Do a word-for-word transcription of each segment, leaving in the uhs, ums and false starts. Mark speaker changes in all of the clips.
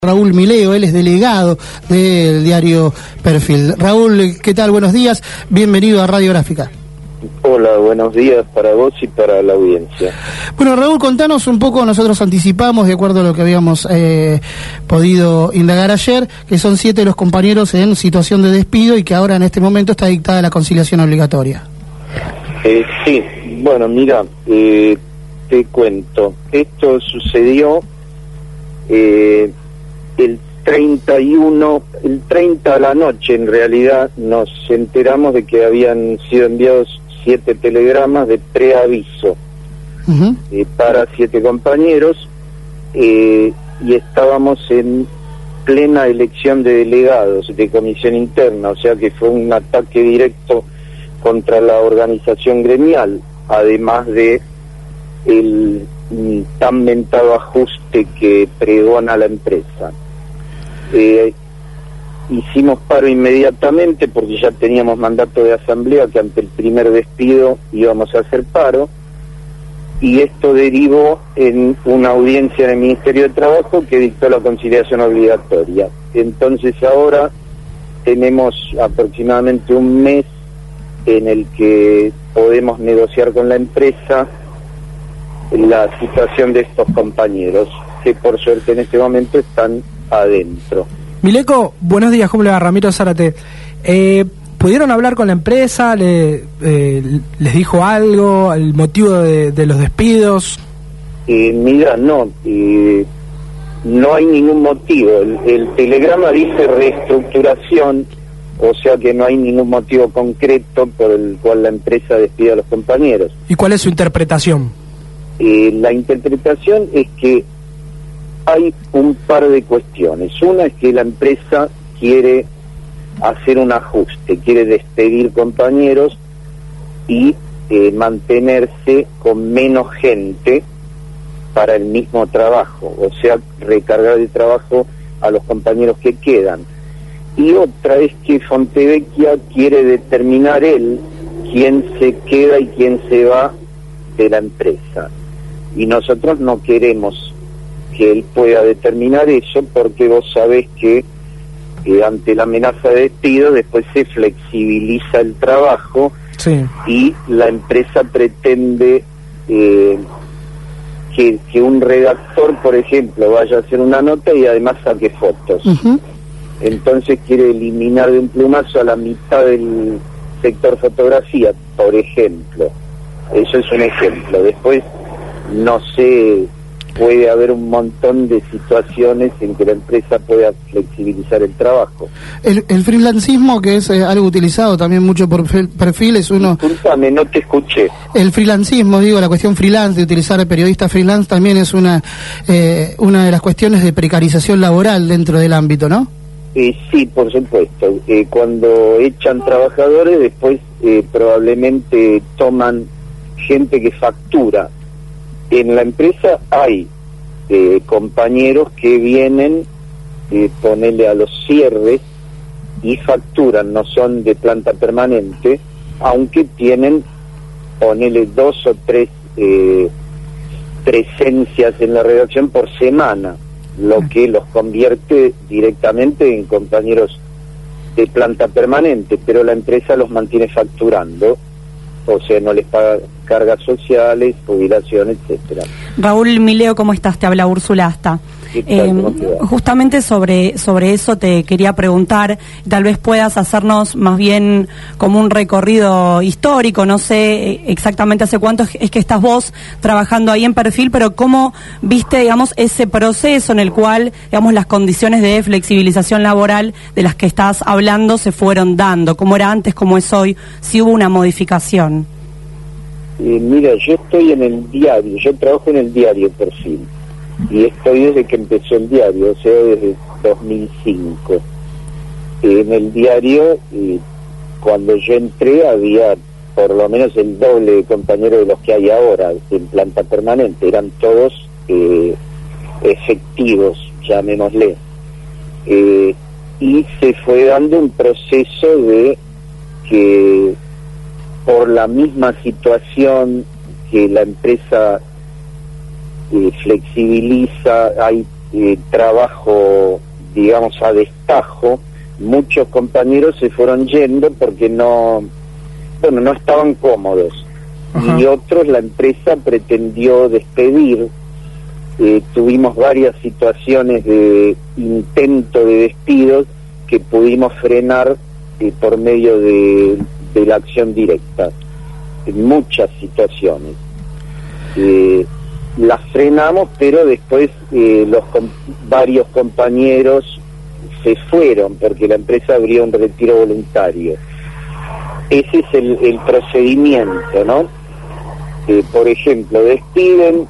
Speaker 1: Raúl Mileo, él es delegado del diario Perfil. Raúl, ¿qué tal? Buenos días, bienvenido a Radiográfica.
Speaker 2: Hola, buenos días para vos y para la audiencia.
Speaker 1: Bueno, Raúl, contanos un poco, nosotros anticipamos, de acuerdo a lo que habíamos eh, podido indagar ayer, que son siete los compañeros en situación de despido y que ahora en este momento está dictada la conciliación obligatoria.
Speaker 2: Eh, sí, bueno, mira, eh, te cuento, esto sucedió eh, el treinta y uno, el treinta a la noche en realidad nos enteramos de que habían sido enviados siete telegramas de preaviso uh-huh. eh, para siete compañeros eh, y estábamos en plena elección de delegados de comisión interna, o sea que fue un ataque directo contra la organización gremial, además de el tan mentado ajuste que pregona la empresa. Eh, hicimos paro inmediatamente porque ya teníamos mandato de asamblea que ante el primer despido íbamos a hacer paro, y esto derivó en una audiencia en el Ministerio de Trabajo que dictó la conciliación obligatoria. Entonces ahora tenemos aproximadamente un mes en el que podemos negociar con la empresa la situación de estos compañeros, que por suerte en este momento están adentro.
Speaker 3: Mileco, buenos días, ¿cómo le va? Ramiro Zárate. Eh, ¿Pudieron hablar con la empresa? Le, eh, ¿Les dijo algo? ¿El motivo de, de los despidos?
Speaker 2: Eh, mira, no, eh, no hay ningún motivo. El, el telegrama dice reestructuración, o sea que no hay ningún motivo concreto por el cual la empresa despide a los compañeros.
Speaker 3: ¿Y cuál es su interpretación?
Speaker 2: Eh, la interpretación es que hay un par de cuestiones. Una es que la empresa quiere hacer un ajuste, quiere despedir compañeros y eh, mantenerse con menos gente para el mismo trabajo, o sea, recargar de trabajo a los compañeros que quedan. Y otra es que Fontevecchia quiere determinar él quién se queda y quién se va de la empresa. Y nosotros no queremos que él pueda determinar eso, porque vos sabés que eh, ante la amenaza de despido después se flexibiliza el trabajo, sí. Y la empresa pretende eh, que, que un redactor, por ejemplo, vaya a hacer una nota y además saque fotos. Uh-huh. Entonces quiere eliminar de un plumazo a la mitad del sector fotografía, por ejemplo. Eso es un ejemplo. Después, no sé, puede haber un montón de situaciones en que la empresa pueda flexibilizar el trabajo.
Speaker 1: El, el freelancismo, que es eh, algo utilizado también mucho por Perfil, es uno...
Speaker 2: Disculpame, no te escuché.
Speaker 1: El freelancismo, digo, la cuestión freelance, de utilizar periodistas freelance, también es una, eh, una de las cuestiones de precarización laboral dentro del ámbito, ¿no?
Speaker 2: Eh, sí, por supuesto. Eh, cuando echan trabajadores, después eh, probablemente toman gente que factura. En la empresa hay eh, compañeros que vienen, eh, ponerle a los cierres y facturan, no son de planta permanente, aunque tienen, ponerle dos o tres eh, presencias en la redacción por semana, lo que los convierte directamente en compañeros de planta permanente, pero la empresa los mantiene facturando, o sea, no les paga cargas sociales, jubilación, etcétera.
Speaker 4: Raúl Mileo, ¿cómo estás? Te habla Úrsula Asta. Eh, justamente sobre sobre eso te quería preguntar, tal vez puedas hacernos más bien como un recorrido histórico, no sé exactamente hace cuánto es que estás vos trabajando ahí en Perfil, pero cómo viste, digamos, ese proceso en el cual, digamos, las condiciones de flexibilización laboral de las que estás hablando se fueron dando, cómo era antes, cómo es hoy, si hubo una modificación.
Speaker 2: Eh, mira, yo estoy en el diario, yo trabajo en el diario Perfil, y estoy desde que empezó el diario, o sea, desde dos mil cinco. Eh, en el diario, eh, cuando yo entré, había por lo menos el doble de compañeros de los que hay ahora en planta permanente, eran todos eh, efectivos, llamémosle. Eh, y se fue dando un proceso de que por la misma situación que la empresa eh, flexibiliza, hay eh, trabajo, digamos, a destajo, muchos compañeros se fueron yendo porque no, bueno, no estaban cómodos. Ajá. Y otros la empresa pretendió despedir. Eh, tuvimos varias situaciones de intento de despidos que pudimos frenar eh, por medio de, de la acción directa. En muchas situaciones. Eh, las frenamos, pero después eh, los com varios compañeros se fueron porque la empresa abrió un retiro voluntario. Ese es el, el procedimiento, ¿no? Eh, por ejemplo, despiden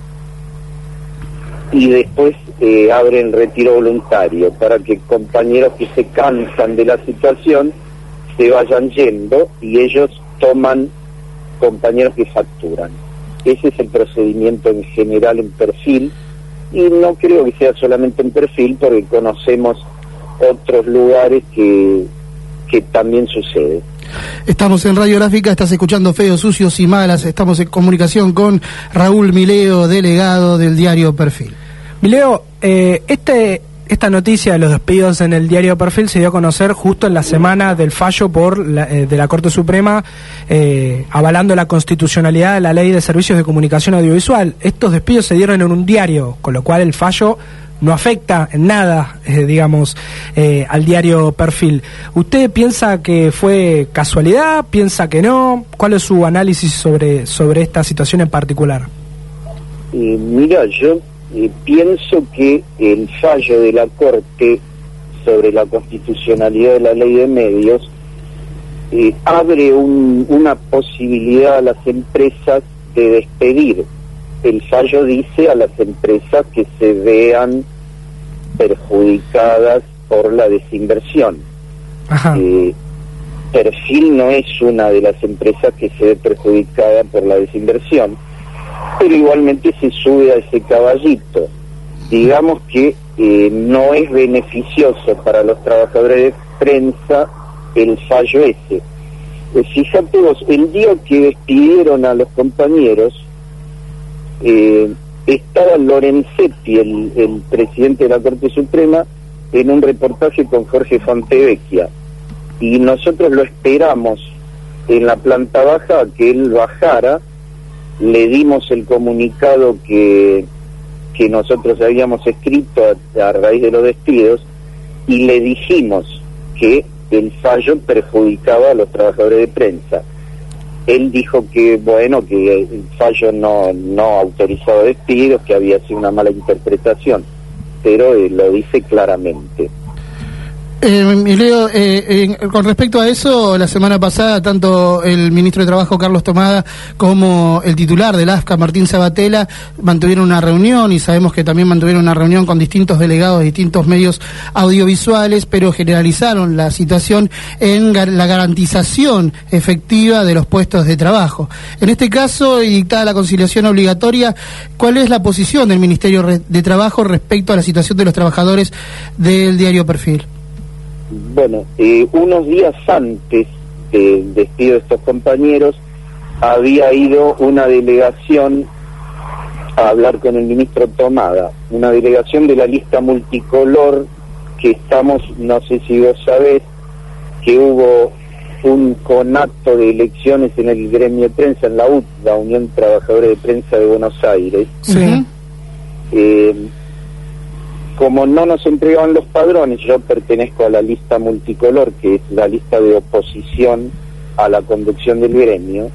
Speaker 2: y después eh, abren retiro voluntario para que compañeros que se cansan de la situación se vayan yendo y ellos toman compañeros que facturan. Ese es el procedimiento en general en Perfil, y no creo que sea solamente en Perfil, porque conocemos otros lugares que, que también sucede.
Speaker 1: Estamos en Radiográfica, estás escuchando Feos, Sucios y Malas, estamos en comunicación con Raúl Mileo, delegado del diario Perfil.
Speaker 3: Mileo, eh, este... Esta noticia de los despidos en el diario Perfil se dio a conocer justo en la semana del fallo por la, eh, de la Corte Suprema eh, avalando la constitucionalidad de la Ley de Servicios de Comunicación Audiovisual. Estos despidos se dieron en un diario, con lo cual el fallo no afecta en nada, eh, digamos, eh, al diario Perfil. ¿Usted piensa que fue casualidad? ¿Piensa que no? ¿Cuál es su análisis sobre, sobre esta situación en particular?
Speaker 2: Eh, mira, yo... Eh, pienso que el fallo de la Corte sobre la constitucionalidad de la ley de medios eh, abre un, una posibilidad a las empresas de despedir. El fallo dice a las empresas que se vean perjudicadas por la desinversión. Ajá. Eh, Perfil no es una de las empresas que se ve perjudicada por la desinversión, pero igualmente se sube a ese caballito. Digamos que eh, no es beneficioso para los trabajadores de prensa el fallo ese. Eh, fíjate vos, el día que despidieron a los compañeros, eh, estaba Lorenzetti, el, el presidente de la Corte Suprema, en un reportaje con Jorge Fontevecchia, y nosotros lo esperamos en la planta baja a que él bajara. Le dimos el comunicado que, que nosotros habíamos escrito a, a raíz de los despidos, y le dijimos que el fallo perjudicaba a los trabajadores de prensa. Él dijo que, bueno, que el fallo no, no autorizaba despidos, que había sido una mala interpretación, pero eh, lo dice claramente.
Speaker 1: Eh, Mileo, eh, eh, con respecto a eso, la semana pasada tanto el ministro de Trabajo Carlos Tomada como el titular del A F C A Martín Sabatella mantuvieron una reunión, y sabemos que también mantuvieron una reunión con distintos delegados de distintos medios audiovisuales, pero generalizaron la situación en gar la garantización efectiva de los puestos de trabajo. En este caso, y dictada la conciliación obligatoria, ¿cuál es la posición del Ministerio de Trabajo respecto a la situación de los trabajadores del diario Perfil?
Speaker 2: Bueno, eh, unos días antes del despido de estos compañeros, había ido una delegación a hablar con el ministro Tomada, una delegación de la lista multicolor que estamos, no sé si vos sabés, que hubo un conato de elecciones en el gremio de prensa, en la U T, la Unión Trabajadores de Prensa de Buenos Aires. Sí. Eh, Como no nos entregaban los padrones, yo pertenezco a la lista multicolor, que es la lista de oposición a la conducción del gremio,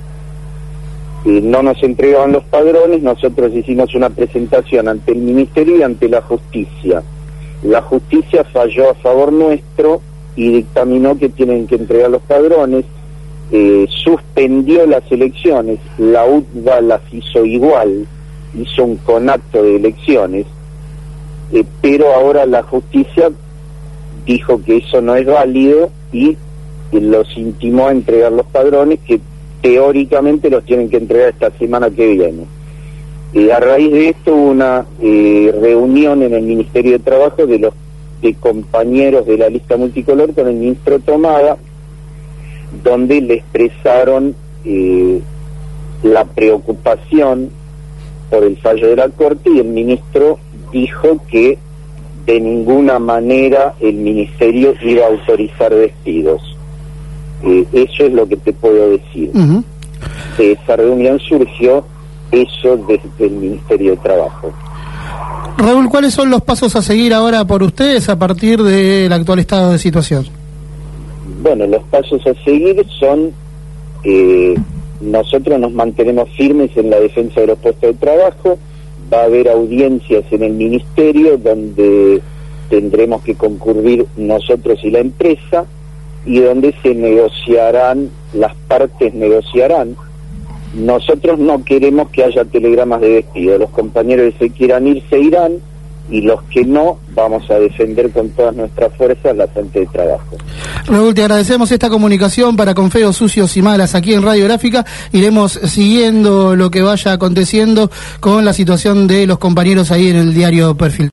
Speaker 2: y no nos entregaban los padrones. Nosotros hicimos una presentación ante el Ministerio y ante la Justicia. La Justicia falló a favor nuestro y dictaminó que tienen que entregar los padrones, eh, suspendió las elecciones, la U T V A las hizo igual, hizo un conato de elecciones. Eh, pero ahora la justicia dijo que eso no es válido y eh, los intimó a entregar los padrones, que teóricamente los tienen que entregar esta semana que viene. Eh, a raíz de esto hubo una eh, reunión en el Ministerio de Trabajo de los de compañeros de la lista multicolor con el ministro Tomada, donde le expresaron eh, la preocupación por el fallo de la Corte, y el ministro dijo que de ninguna manera el ministerio iba a autorizar despidos. Eh, eso es lo que te puedo decir. Uh-huh. De esa reunión surgió eso desde el Ministerio de Trabajo.
Speaker 1: Raúl, ¿cuáles son los pasos a seguir ahora por ustedes a partir del actual estado de situación?
Speaker 2: Bueno, los pasos a seguir son, eh, nosotros nos mantenemos firmes en la defensa de los puestos de trabajo. Va a haber audiencias en el Ministerio donde tendremos que concurrir nosotros y la empresa, y donde se negociarán, las partes negociarán. Nosotros no queremos que haya telegramas de despido. Los compañeros que se quieran ir se irán, y los que no, vamos a defender con todas nuestras fuerzas la fuente de trabajo.
Speaker 1: Raúl, te agradecemos esta comunicación para Con Feos, Sucios y Malas aquí en Radiográfica. Iremos siguiendo lo que vaya aconteciendo con la situación de los compañeros ahí en el diario Perfil.